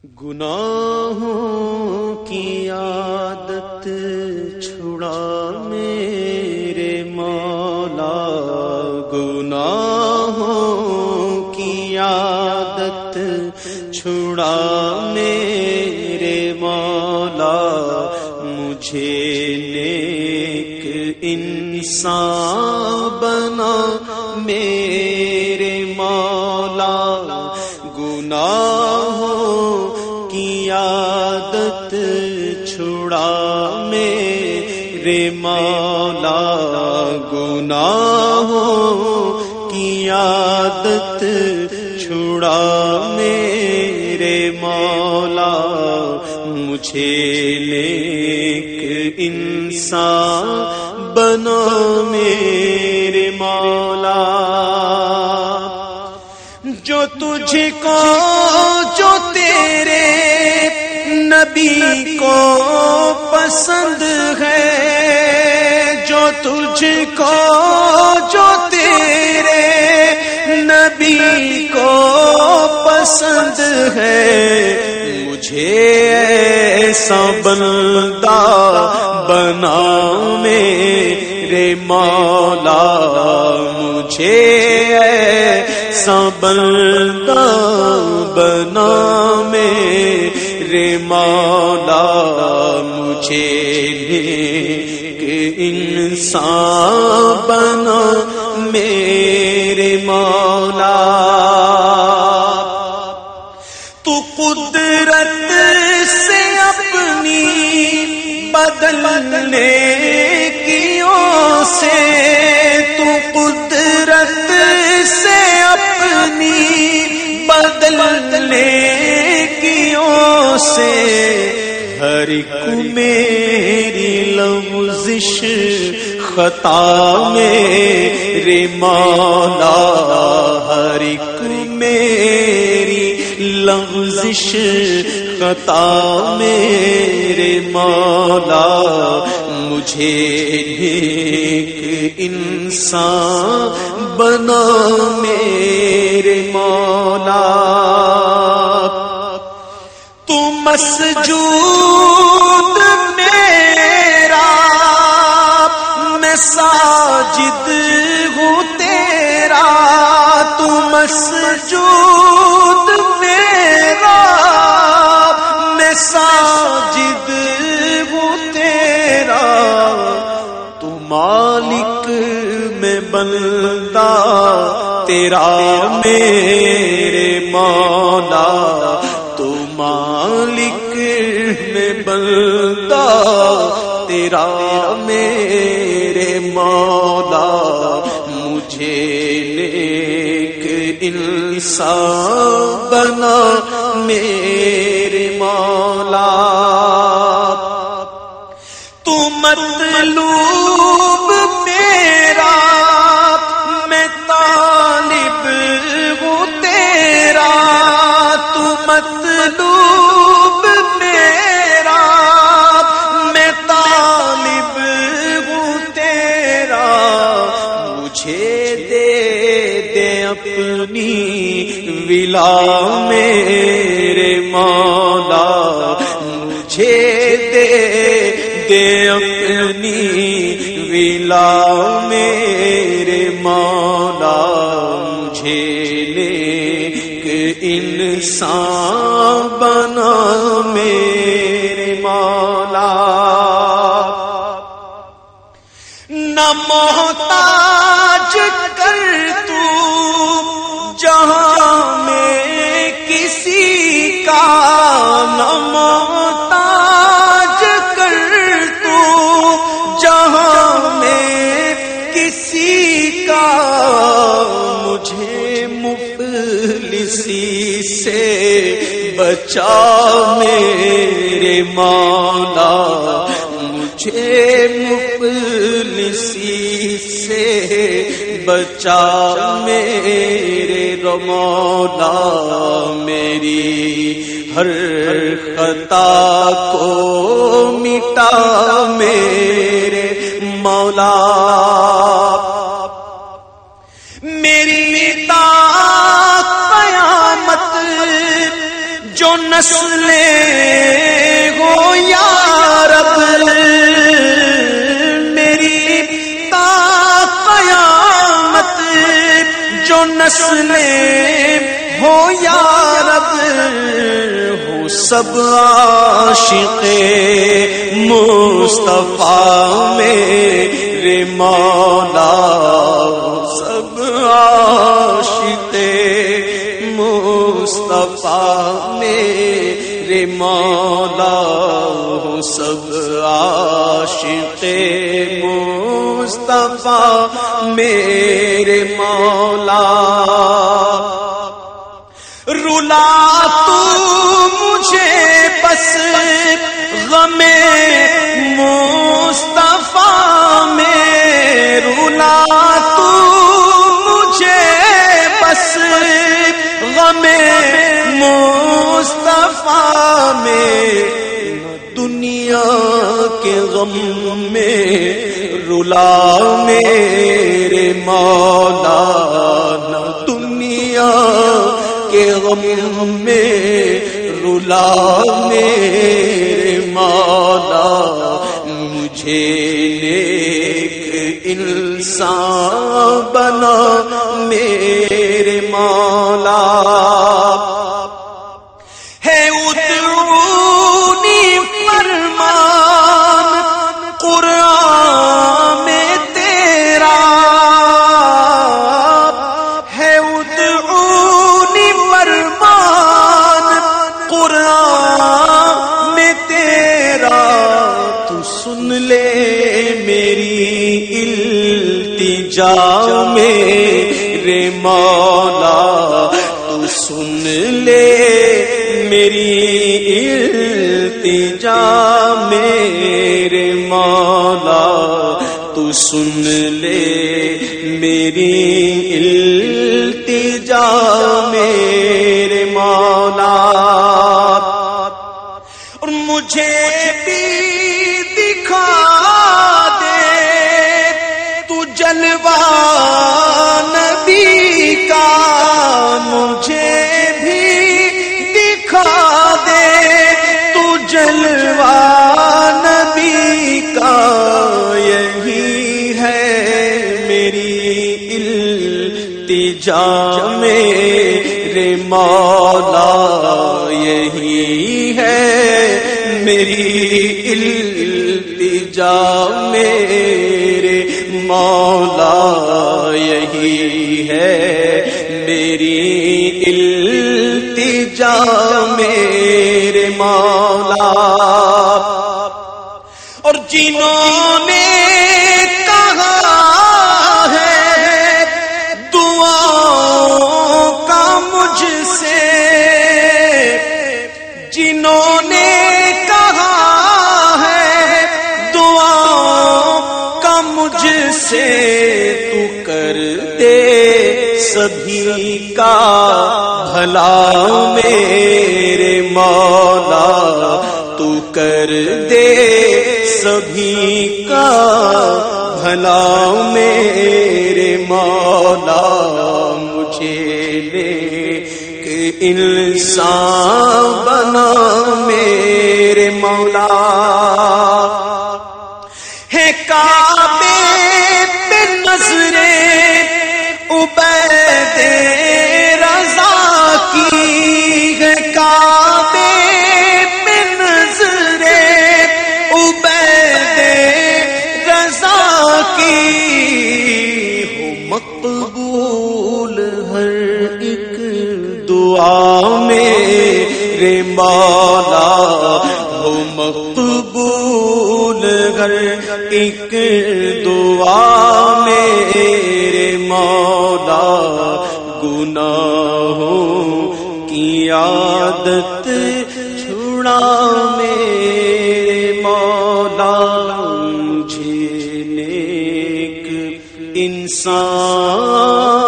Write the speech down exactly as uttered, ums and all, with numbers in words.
گناہوں کی عادت چھڑا میرے مولا، گناہوں کی عادت چھڑا میرے مولا، مجھے نیک انسان بنا میرے مولا، گناہوں کی عادت چھڑا میرے مولا، گناہوں کی عادت چھڑا میرے مولا، مجھے نیک انسان بنا میرے مولا، جو تجھ کو جو تیرے نبی کو پسند ہے، جو تجھ کو جو تیرے نبی کو پسند ہے، مجھے ایسا بندہ بنا میرے مولا، مجھے ایسا بندہ بنا میرے مولا، مجھے نیک انسان بنا میرے مولا، تو قدرت سے اپنی بدلنے کیوں سے، تو قدرت سے اپنی بدلنے کیوں سے، ہر ایک میری لغزش خطا میرے مولا، ہر ایک میری لغزش خطا میرے مولا، مجھے نیک انسان بنا میرے مولا، تو مسجود میرا میں ساجد ہوں تیرا، تو مسجود میرا میں ساجد ہوں تیرا، تو مالک میں بندہ تیرا میرے مولا، تو مالک میں بندہ تیرا میرے مولا، مجھے نیک انسان بنا میرے مولا، تو مطلوب میرا میں طالب ہوں تیرا، تو مطلوب میرا میں طالب ہوں تیرا، مجھے دے دے اپنی ولا میرے مولا، مجھے دے دے اپنی ولا میرے مولا، مجھے نیک انسان بنا میرے مولا، نہ محتاج کر تو جہاں میں کسی کا، نہ محتاج کر تو جہاں میں کسی کا، مجھے مفلسی سے بچا میرے مولا، مجھے مفلسی سے بچا میرے مولا، میری ہر خطا کو مٹا میرے مولا، میری تا قیامت جو نسلیں ہو یا رب میری تا قیامت، جو نسلیں ہو یا رب ہو سب عاشق مصطفیٰ میرے مولا، سب عاشق مصطفیٰ میرے مولا، سب عاشق مصطفیٰ میرے مولا۔ رلا تو مجھے بس غم مصطفیٰ میں، رلا تو مجھے بس غم مصطفیٰ میں، دنیا کے غم میں رلا میرے مولا، نہ دنیا کے غم میں رلا میرے مولا، مجھے نیک انسان بنا میرے مولا۔ ہے ادعونی فرمان قرآن میں تیرا، ہے ادعونی فرمان قرآن میں تیرا، تو سن لے میری التجا میرے مولا، تو سن لے میری التجا میرے مولا، تو سن لے میری التجا میرے مولا۔ اور مجھے بھی دکھا دے تو جلوہ نبی کا، مجھے بھی دکھا دے تو جلوہ نبی کا، یہی ہے میری التجا میرے مولا، یہی ہے میری التجا میرے مولا، یہی ہے میری التجا میرے مولا۔ اور جنہوں نے کہا ہے دعاؤں کا مجھ سے، جنہوں نے کہا ہے دعاؤں کا مجھ سے، تو کر دے سبھی کا بھلا میرے مولا، تو کر دے سبھی کا بھلا میرے مولا، مجھے نیک انسان بنا میرے مولا۔ ہے کعبے پہ نظریں عبید رضا کی، ہے کعبے پہ نظریں عبید رضا کی، ہو مقبول ہر ایک دعا میرے مولا، ہو مقبول ہر ایک دعا میرے مولا، گناہوں کی عادت چھڑا میرے مولا، مجھے نیک انسان